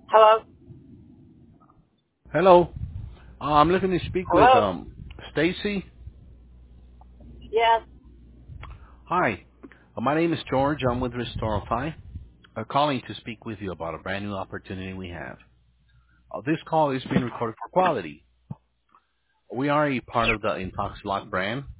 Hello? Hello. I'm looking to speak with Hello? Stacy. Yes. Hi. My name is George. I'm with Restorify. Calling to speak with you about a brand new opportunity we have. This call is being recorded for quality. We are a part of the Intoxlock brand,